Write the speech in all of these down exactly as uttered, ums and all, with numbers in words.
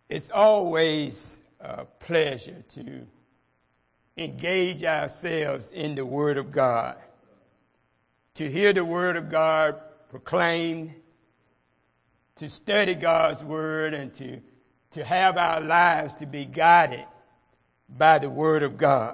It's always a pleasure to engage ourselves in the Word of God, to hear the Word of God proclaimed, to study God's Word, and to, to have our lives to be guided by the Word of God.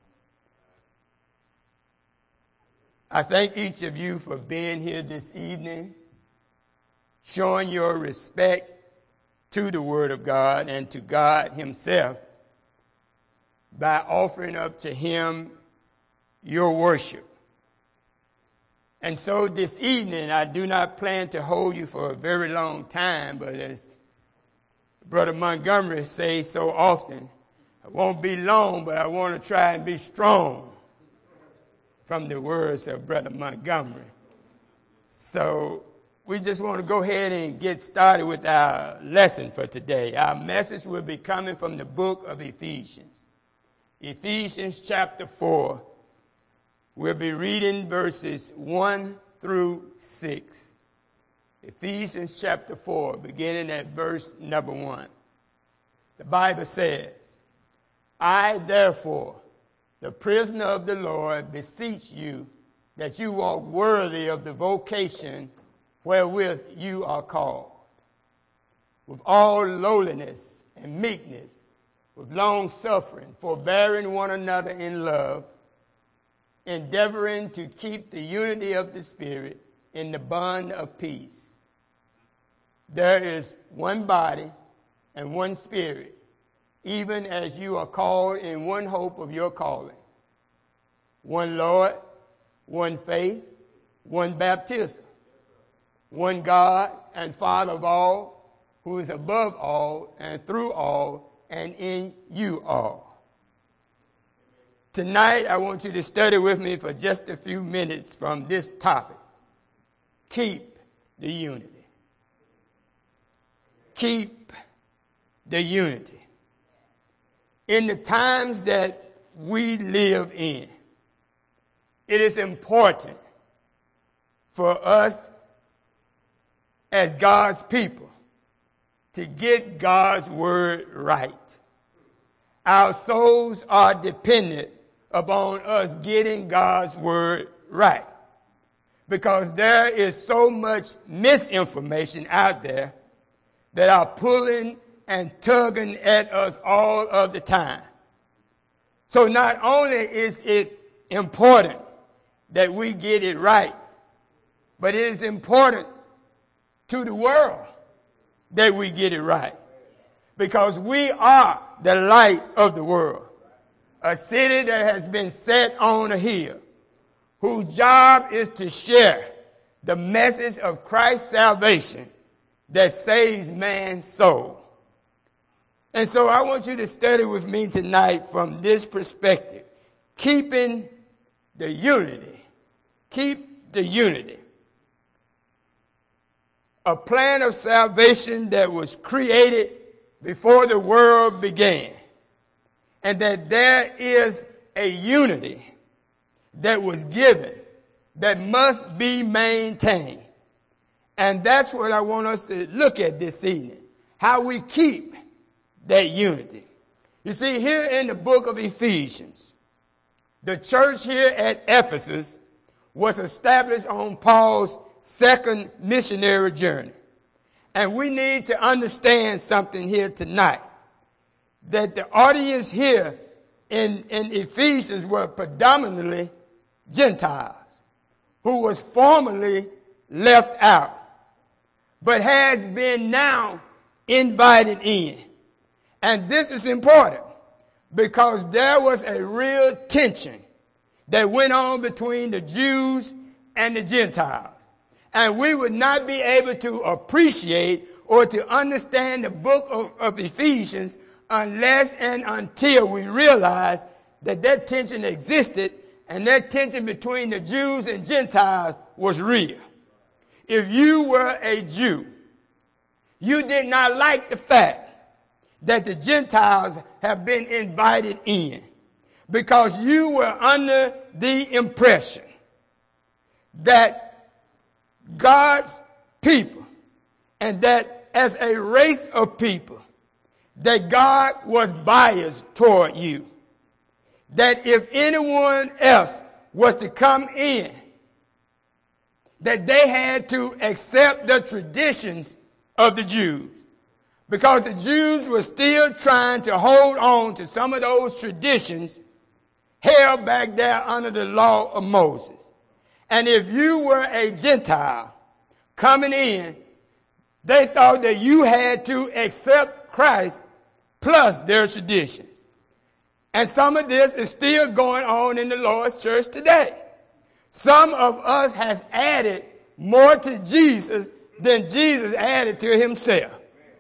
I thank each of you for being here this evening, showing your respect to the Word of God and to God Himself by offering up to Him your worship. And so this evening, I do not plan to hold you for a very long time, but as Brother Montgomery says so often, I won't be long, but I want to try and be strong, from the words of Brother Montgomery. So we just want to go ahead and get started with our lesson for today. Our message will be coming from the book of Ephesians. Ephesians chapter four. We'll be reading verses one through six. Ephesians chapter four, beginning at verse number one. The Bible says, I therefore, the prisoner of the Lord, beseech you that you walk worthy of the vocation wherewith you are called, with all lowliness and meekness, with long suffering, forbearing one another in love, endeavoring to keep the unity of the Spirit in the bond of peace. There is one body and one Spirit, even as you are called in one hope of your calling. One Lord, one faith, one baptism, one God and Father of all, who is above all and through all and in you all. Tonight, I want you to study with me for just a few minutes from this topic. Keep the unity. Keep the unity. In the times that we live in, it is important for us as God's people to get God's word right. Our souls are dependent upon us getting God's word right, because there is so much misinformation out there that are pulling and tugging at us all of the time. So not only is it important that we get it right, but it is important to the world that we get it right, because we are the light of the world, a city that has been set on a hill, whose job is to share the message of Christ's salvation that saves man's soul. And so I want you to study with me tonight from this perspective, keeping the unity. Keep the unity. A plan of salvation that was created before the world began, and that there is a unity that was given that must be maintained. And that's what I want us to look at this evening, how we keep that unity. You see, here in the book of Ephesians, the church here at Ephesus was established on Paul's second missionary journey. And we need to understand something here tonight, that the audience here in, in Ephesians were predominantly Gentiles who was formerly left out, but has been now invited in. And this is important because there was a real tension that went on between the Jews and the Gentiles. And we would not be able to appreciate or to understand the book of, of Ephesians unless and until we realize that that tension existed, and that tension between the Jews and Gentiles was real. If you were a Jew, you did not like the fact that the Gentiles have been invited in, because you were under the impression that God's people, and that as a race of people, that God was biased toward you. That if anyone else was to come in, that they had to accept the traditions of the Jews. Because the Jews were still trying to hold on to some of those traditions held back there under the law of Moses. And if you were a Gentile coming in, they thought that you had to accept Christ plus their traditions. And some of this is still going on in the Lord's church today. Some of us has added more to Jesus than Jesus added to himself.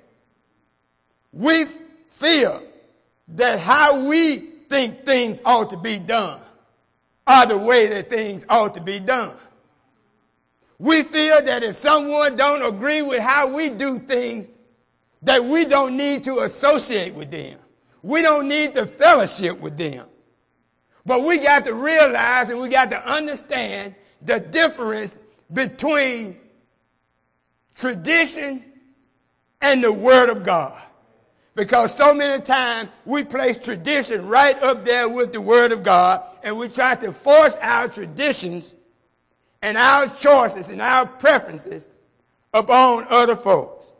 We feel that how we think things ought to be done are the way that things ought to be done. We feel that if someone don't agree with how we do things, that we don't need to associate with them. We don't need to fellowship with them. But we got to realize and we got to understand the difference between tradition and the Word of God. Because so many times we place tradition right up there with the Word of God, and we try to force our traditions and our choices and our preferences upon other folks.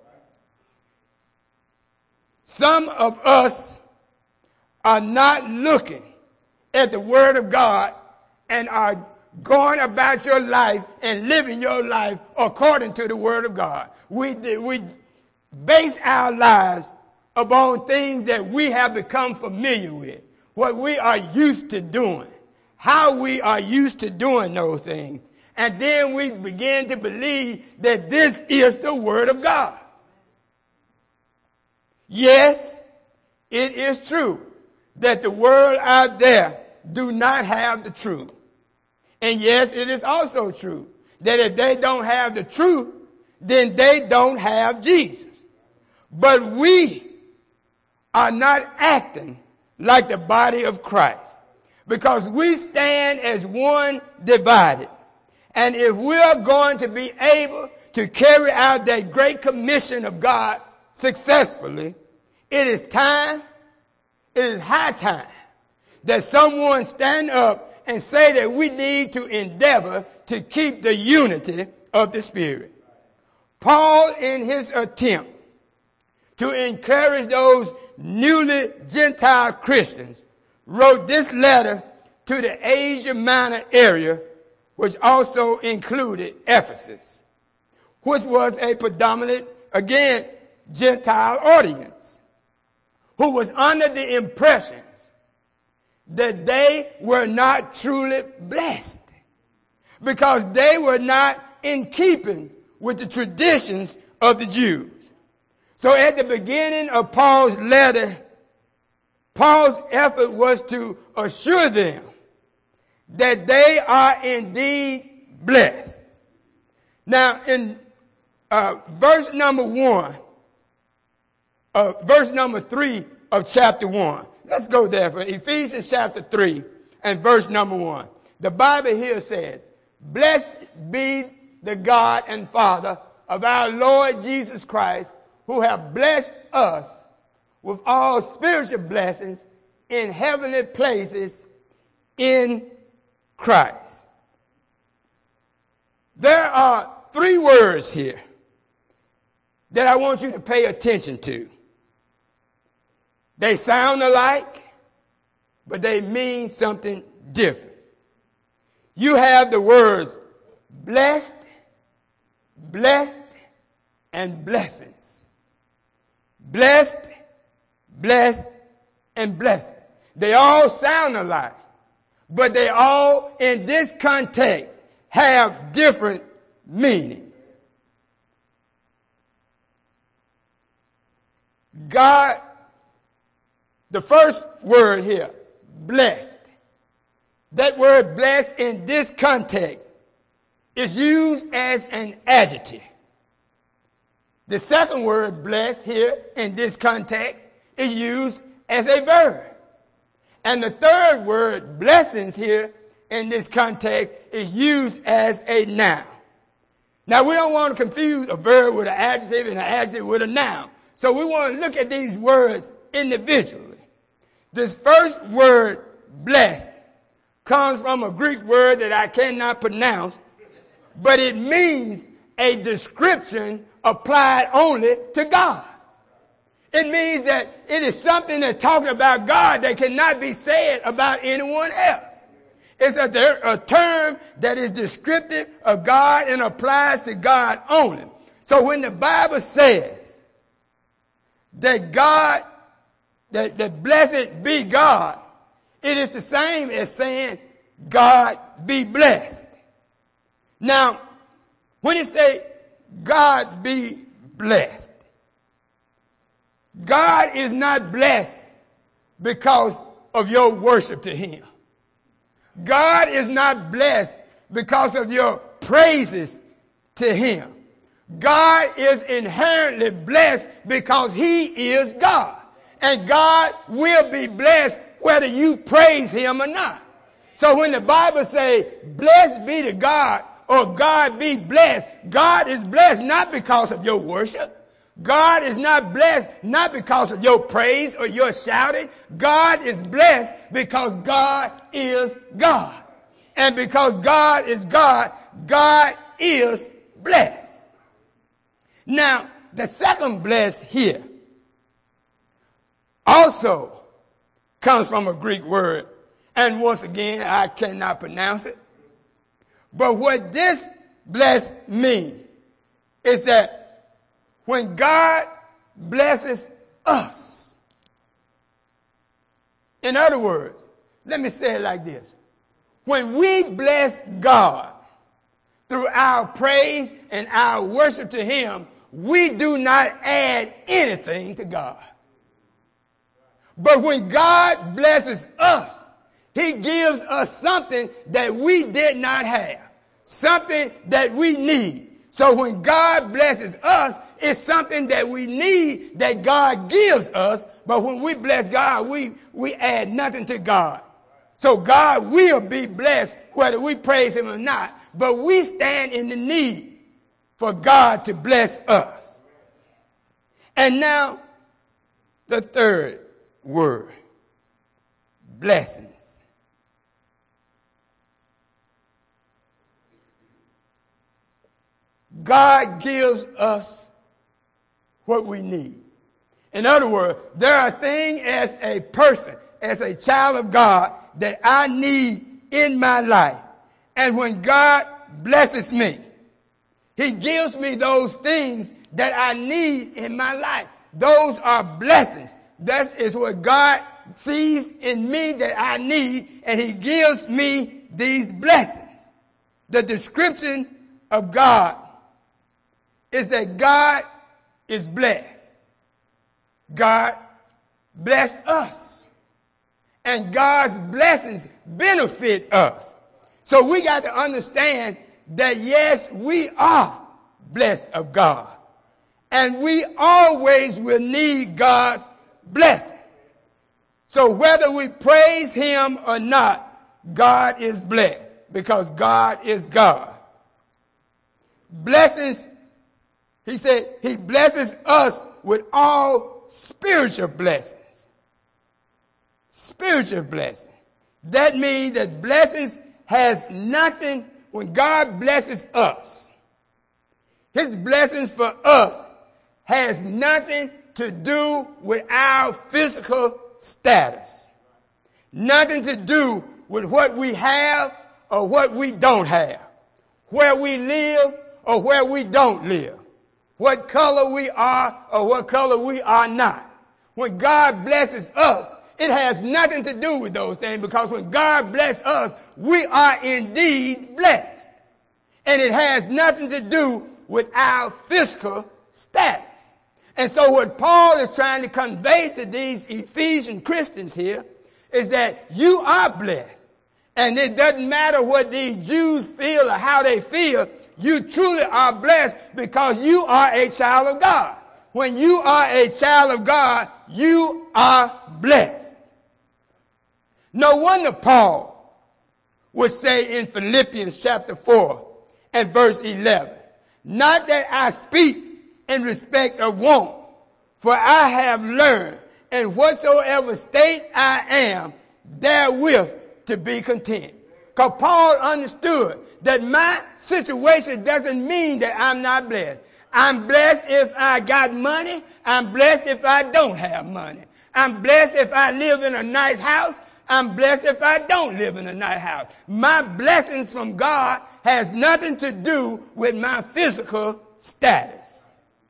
Some of us are not looking at the Word of God and are going about your life and living your life according to the Word of God. We, we base our lives upon things that we have become familiar with, what we are used to doing, how we are used to doing those things. And then we begin to believe that this is the Word of God. Yes, it is true that the world out there do not have the truth. And yes, it is also true that if they don't have the truth, then they don't have Jesus. But we are not acting like the body of Christ, because we stand as one divided. And if we are going to be able to carry out that great commission of God successfully, it is time, it is high time that someone stand up and say that we need to endeavor to keep the unity of the Spirit. Paul, in his attempt to encourage those newly Gentile Christians, wrote this letter to the Asia Minor area, which also included Ephesus, which was a predominant, again, Gentile audience, who was under the impressions that they were not truly blessed because they were not in keeping with the traditions of the Jews. So at the beginning of Paul's letter, Paul's effort was to assure them that they are indeed blessed. Now, in uh, verse number one, uh, verse number three of chapter one, let's go there for Ephesians chapter three and verse number one. The Bible here says, "Blessed be the God and Father of our Lord Jesus Christ, who have blessed us with all spiritual blessings in heavenly places in Christ." There are three words here that I want you to pay attention to. They sound alike, but they mean something different. You have the words blessed, blessed, and blessings. Blessed, blessed, and blessings. They all sound alike, but they all, in this context, have different meanings. God, the first word here, blessed. That word blessed in this context is used as an adjective. The second word blessed here in this context is used as a verb. And the third word blessings here in this context is used as a noun. Now, we don't want to confuse a verb with an adjective and an adjective with a noun. So we want to look at these words individually. This first word, blessed, comes from a Greek word that I cannot pronounce, but it means a description applied only to God. It means that it is something that's talking about God that cannot be said about anyone else. It's a, a term that is descriptive of God and applies to God only. So when the Bible says that God, that, that blessed be God, it is the same as saying God be blessed. Now, when it say God be blessed, God is not blessed because of your worship to him. God is not blessed because of your praises to him. God is inherently blessed because he is God. And God will be blessed whether you praise him or not. So when the Bible says, blessed be to God, or God be blessed, God is blessed not because of your worship. God is not blessed not because of your praise or your shouting. God is blessed because God is God. And because God is God, God is blessed. Now, the second blessed here also comes from a Greek word. And once again, I cannot pronounce it. But what this blessed means is that when God blesses us, in other words, let me say it like this. When we bless God through our praise and our worship to him, we do not add anything to God. But when God blesses us, he gives us something that we did not have, something that we need. So when God blesses us, it's something that we need that God gives us. But when we bless God, we, we add nothing to God. So God will be blessed whether we praise him or not. But we stand in the need for God to bless us. And now, the third word, blessings. God gives us what we need. In other words, there are things as a person, as a child of God, that I need in my life. And when God blesses me, he gives me those things that I need in my life. Those are blessings. That is what God sees in me that I need, and he gives me these blessings. The description of God is that God is blessed. God blessed us. And God's blessings benefit us. So we got to understand that yes, we are blessed of God. And we always will need God's blessing. So whether we praise him or not, God is blessed because God is God. Blessings, he said, he blesses us with all spiritual blessings. Spiritual blessing. That means that blessings has nothing, when God blesses us, his blessings for us has nothing to do with our physical status. Nothing to do with what we have or what we don't have. Where we live or where we don't live. What color we are or what color we are not. When God blesses us, it has nothing to do with those things, because when God blesses us, we are indeed blessed. And it has nothing to do with our physical status. And so what Paul is trying to convey to these Ephesian Christians here is that you are blessed. And it doesn't matter what these Jews feel or how they feel. You truly are blessed because you are a child of God. When you are a child of God, you are blessed. No wonder Paul would say in Philippians chapter four and verse eleven, not that I speak in respect of want, For I have learned, in whatsoever state I am, therewith to be content. Because Paul understood that my situation doesn't mean that I'm not blessed. I'm blessed if I got money. I'm blessed if I don't have money. I'm blessed if I live in a nice house. I'm blessed if I don't live in a nice house. My blessings from God has nothing to do with my physical status.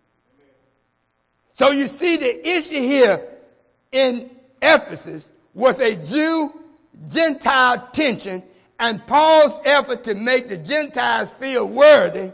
So you see, the issue here in Ephesus was a Jew-Gentile tension, and Paul's effort to make the Gentiles feel worthy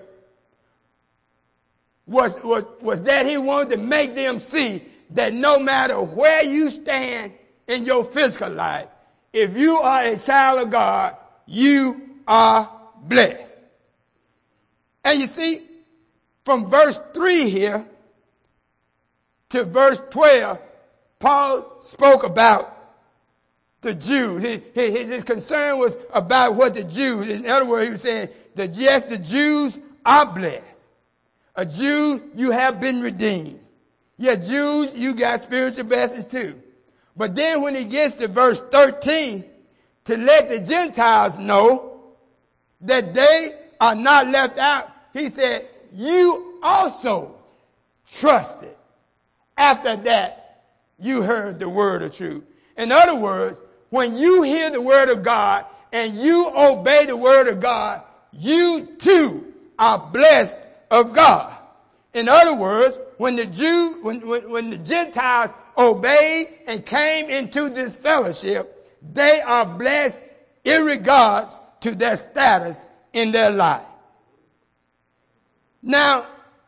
was, was, was that he wanted to make them see that no matter where you stand in your physical life, if you are a child of God, you are blessed. And you see, from verse three here to verse twelve, Paul spoke about the Jews. His, his, his concern was about what the Jews, in other words, he was saying that yes, the Jews are blessed. A Jew, you have been redeemed. Yeah, Jews, you got spiritual blessings too. But then when he gets to verse thirteen, to let the Gentiles know that they are not left out, he said, you also trusted. After that, you heard the word of truth. In other words, when you hear the word of God and you obey the word of God, you too are blessed of God. In other words, when the Jews, when, when, when the Gentiles obeyed and came into this fellowship, they are blessed in regards to their status in their life. Now,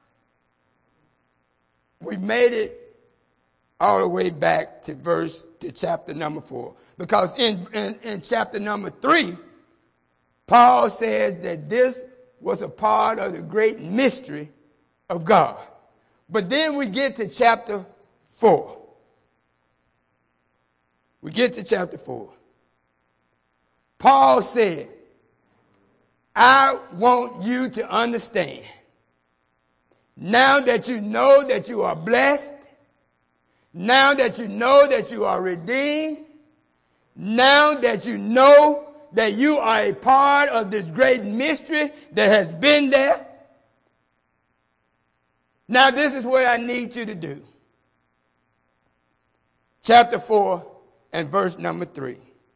we made it all the way back to verse, to chapter number four. Because in, in, in chapter number three, Paul says that this was a part of the great mystery of God. But then we get to chapter four. We get to chapter four. Paul said, I want you to understand, now that you know that you are blessed, now that you know that you are redeemed, now that you know that you are a part of this great mystery that has been there, now this is what I need you to do. Chapter four and verse number three.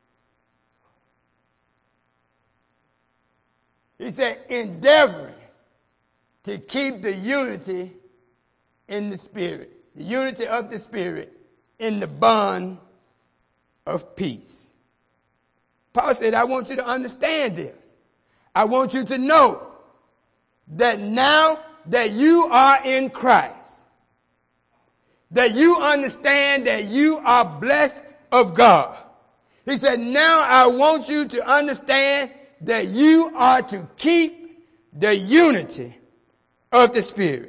He said, endeavoring to keep the unity in the Spirit, the unity of the Spirit in the bond of peace. Paul said, I want you to understand this. I want you to know that now that you are in Christ, that you understand that you are blessed of God. He said, now I want you to understand that you are to keep the unity of the Spirit.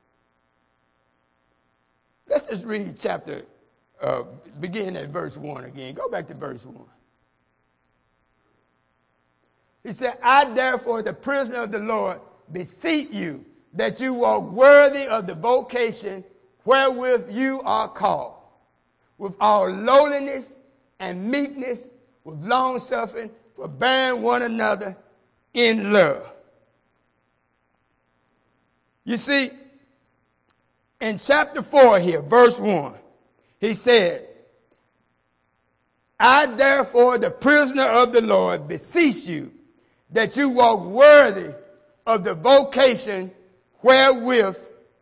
Let's just read chapter, uh, begin at verse one again. Go back to verse one. He said, I therefore, the prisoner of the Lord, beseech you that you walk worthy of the vocation wherewith you are called, with all lowliness and meekness, with long suffering, forbearing one another in love. You see, in chapter four here, verse one, he says, I therefore, the prisoner of the Lord, beseech you that you walk worthy of the vocation wherewith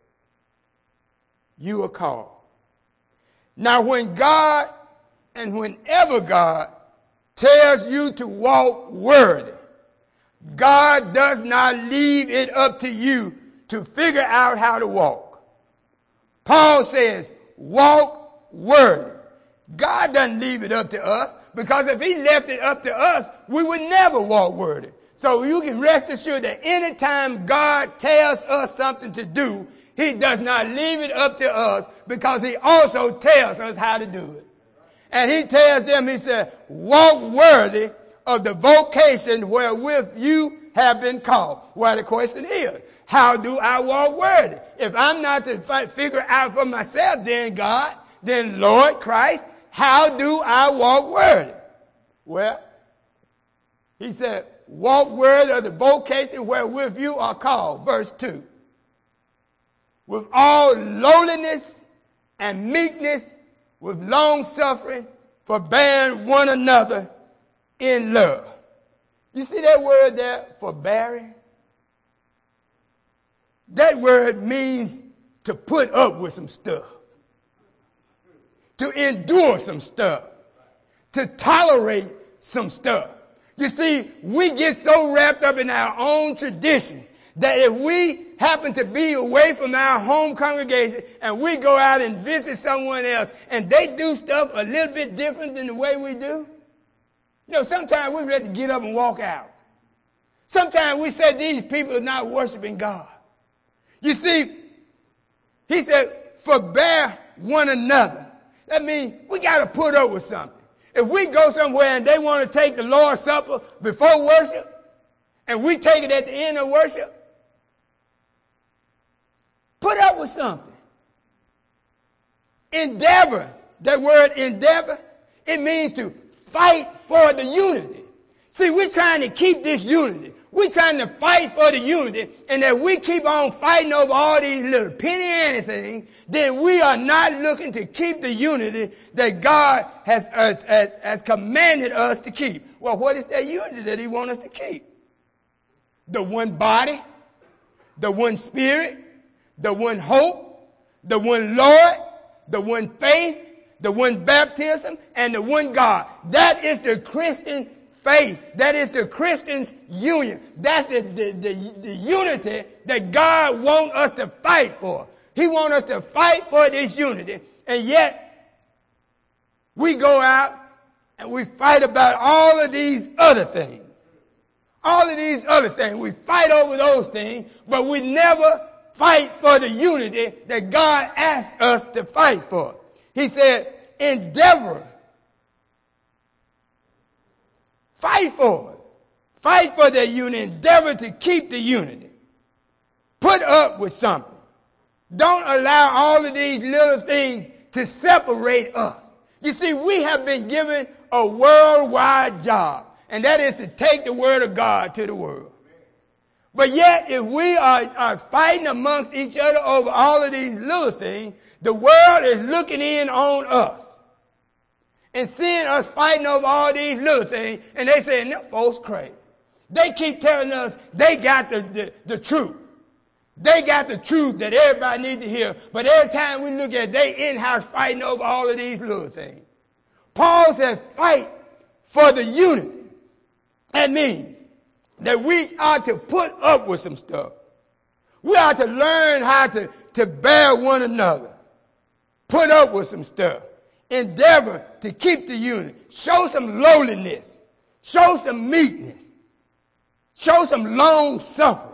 you are called. Now, when God and whenever God tells you to walk worthy, God does not leave it up to you to figure out how to walk. Paul says, walk worthy. God doesn't leave it up to us, because if he left it up to us, we would never walk worthy. So you can rest assured that anytime God tells us something to do, he does not leave it up to us, because he also tells us how to do it. And he tells them, he said, walk worthy of the vocation wherewith you have been called. Well, the question is, how do I walk worthy? If I'm not to fight, figure out for myself, then God, then Lord Christ, how do I walk worthy? Well, he said, walk worthy of the vocation wherewith you are called. Verse two. With all lowliness and meekness, with long suffering, forbearing one another in love. You see that word there, forbearing? That word means to put up with some stuff, to endure some stuff, to tolerate some stuff. You see, we get so wrapped up in our own traditions that if we happen to be away from our home congregation and we go out and visit someone else and they do stuff a little bit different than the way we do, you know, sometimes we're ready to get up and walk out. Sometimes we say these people are not worshiping God. You see, he said, forbear one another. That means we got to put up with something. If we go somewhere and they want to take the Lord's Supper before worship, and we take it at the end of worship, put up with something. Endeavor, that word endeavor, it means to fight for the unity. See, we're trying to keep this unity. We're trying to fight for the unity, and if we keep on fighting over all these little penny anything, then we are not looking to keep the unity that God has, has, has, has commanded us to keep. Well, what is that unity that he wants us to keep? The one body, the one spirit, the one hope, the one Lord, the one faith, the one baptism, and the one God. That is the Christian faith. That is the Christian's union. That's the, the, the, the unity that God wants us to fight for. He wants us to fight for this unity. And yet, we go out and we fight about all of these other things. All of these other things. We fight over those things, but we never fight for the unity that God asked us to fight for. He said, endeavor. Fight for it. Fight for that unity. Endeavor to keep the unity. Put up with something. Don't allow all of these little things to separate us. You see, we have been given a worldwide job, and that is to take the word of God to the world. But yet, if we are, are fighting amongst each other over all of these little things, the world is looking in on us and seeing us fighting over all these little things, and they saying, them folks crazy. They keep telling us they got the, the, the truth. They got the truth that everybody needs to hear, but every time we look at it, they in-house fighting over all of these little things. Paul said, fight for the unity. That means that we are to put up with some stuff. We are to learn how to, to bear one another. Put up with some stuff. Endeavor to keep the unity. Show some lowliness. Show some meekness. Show some long suffering.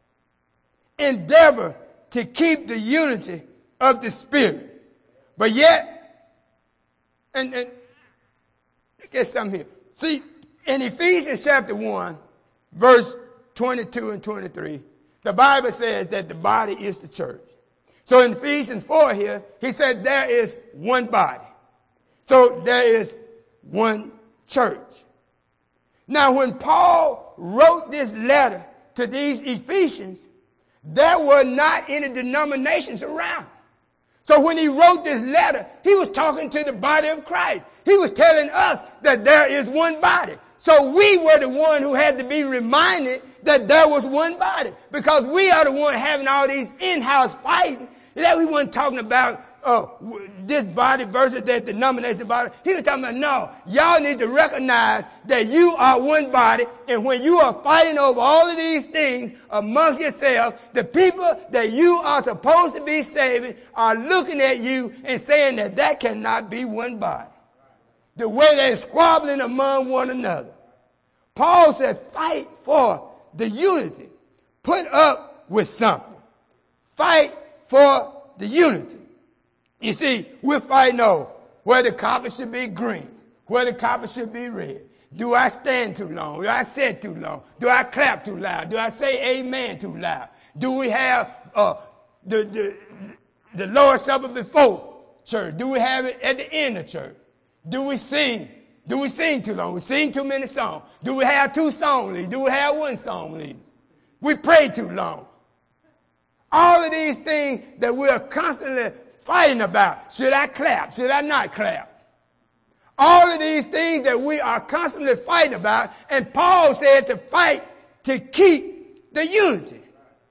Endeavor to keep the unity of the Spirit. But yet, and, and look at something here. See, in Ephesians chapter one, verse twenty-two and twenty-three, the Bible says that the body is the church. So in Ephesians four here, he said there is one body. So there is one church. Now when Paul wrote this letter to these Ephesians, there were not any denominations around. So when he wrote this letter, he was talking to the body of Christ. He was telling us that there is one body. So we were the one who had to be reminded that there was one body, because we are the one having all these in-house fighting. That we weren't talking about uh, this body versus that denomination body. He was talking about, no, y'all need to recognize that you are one body, and when you are fighting over all of these things amongst yourselves, the people that you are supposed to be saving are looking at you and saying that that cannot be one body. The way they're squabbling among one another. Paul said, fight for the unity. Put up with something. Fight for the unity. You see, we're fighting over where the carpet should be green, where the carpet should be red. Do I stand too long? Do I sit too long? Do I clap too loud? Do I say amen too loud? Do we have uh, the, the, the Lord's Supper before church? Do we have it at the end of church? Do we sing? Do we sing too long? We sing too many songs. Do we have two song leaders? Do we have one song leader? We pray too long. All of these things that we are constantly fighting about. Should I clap? Should I not clap? All of these things that we are constantly fighting about. And Paul said to fight to keep the unity.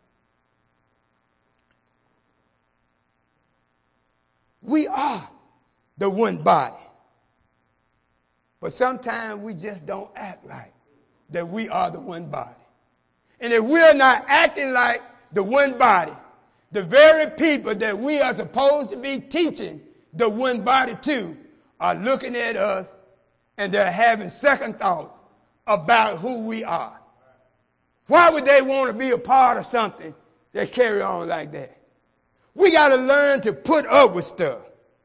We are the one body. But sometimes we just don't act like that we are the one body. And if we're not acting like the one body, the very people that we are supposed to be teaching the one body to are looking at us and they're having second thoughts about who we are. Why would they want to be a part of something that carry on like that? We got to learn to put up with stuff.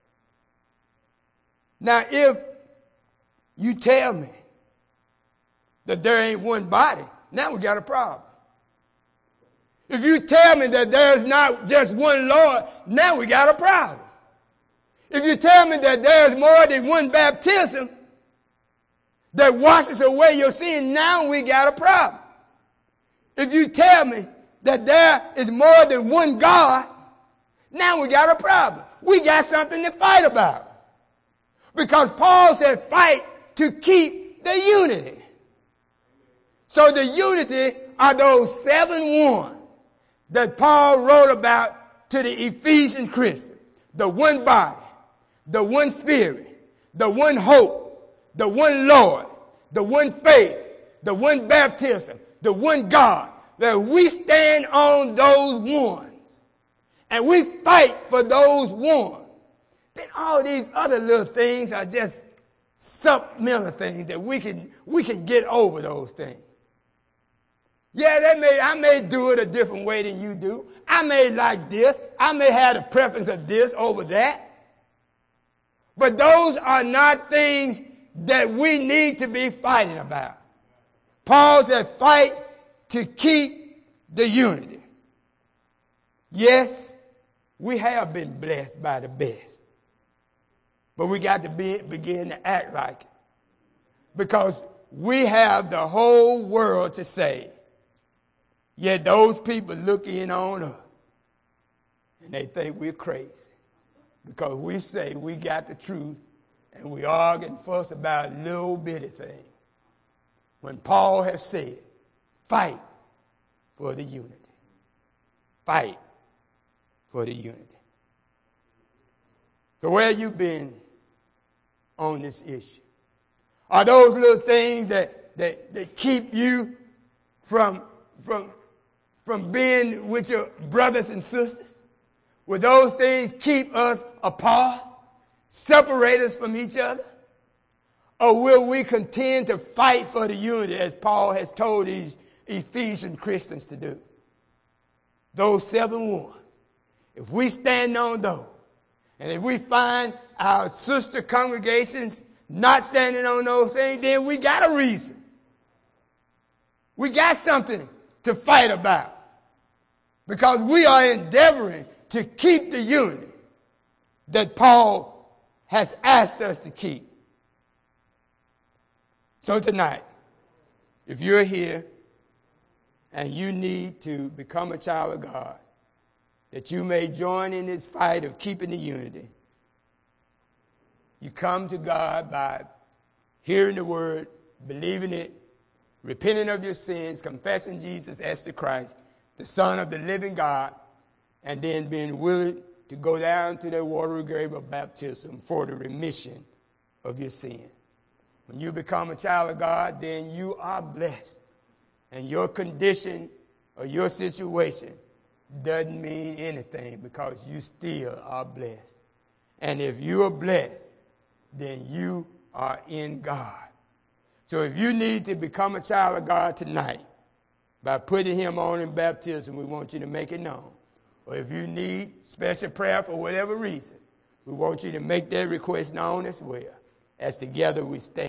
Now, if you tell me that there ain't one body, now we got a problem. If you tell me that there's not just one Lord, now we got a problem. If you tell me that there's more than one baptism that washes away your sin, now we got a problem. If you tell me that there is more than one God, now we got a problem. We got something to fight about. Because Paul said fight to keep the unity. So the unity are those seven ones that Paul wrote about to the Ephesian Christians. The one body, the one spirit, the one hope, the one Lord, the one faith, the one baptism, the one God. That we stand on those ones and we fight for those ones. Then all these other little things are just supplemental things that we can we can get over those things. Yeah, that may I may do it a different way than you do. I may like this. I may have the preference of this over that. But those are not things that we need to be fighting about. Paul said fight to keep the unity. Yes, we have been blessed by the best. But we got to be, begin to act like it. Because we have the whole world to save. Yet those people look in on us. And they think we're crazy. Because we say we got the truth. And we argue and fuss about little bitty things. When Paul has said, fight for the unity. Fight for the unity. So where you been on this issue? Are those little things that, that, that keep you from, from, from being with your brothers and sisters? Will those things keep us apart? Separate us from each other? Or will we continue to fight for the unity as Paul has told these Ephesian Christians to do? Those seven ones. If we stand on those, and if we find our sister congregations not standing on those things, then we got a reason. We got something to fight about. Because we are endeavoring to keep the unity that Paul has asked us to keep. So tonight, if you're here and you need to become a child of God, that you may join in this fight of keeping the unity, you come to God by hearing the word, believing it, repenting of your sins, confessing Jesus as the Christ, the Son of the living God, and then being willing to go down to the watery grave of baptism for the remission of your sin. When you become a child of God, then you are blessed. And your condition or your situation doesn't mean anything because you still are blessed. And if you are blessed, then you are in God. So if you need to become a child of God tonight by putting him on in baptism, we want you to make it known. Or if you need special prayer for whatever reason, we want you to make that request known as well. As together we stand.